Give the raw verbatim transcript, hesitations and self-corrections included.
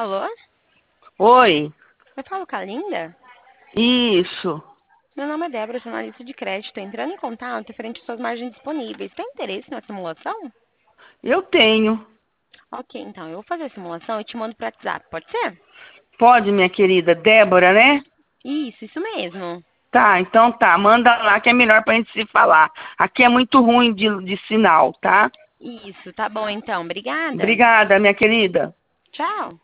Alô? Oi, Eu falo com a Linda? isso. Meu nome é Débora, sou analista de crédito. Entrando em contato referente às suas margens disponíveis. Tem interesse na simulação? Eu tenho. Ok, então eu vou fazer a simulação e te mando pro WhatsApp, pode ser? Pode, minha querida Débora, né? Isso, isso mesmo. Tá, então tá. Manda lá que é melhor pra gente se falar. Aqui é muito ruim de, de sinal, tá? Isso, tá bom então. Obrigada. Obrigada, minha querida. Tchau.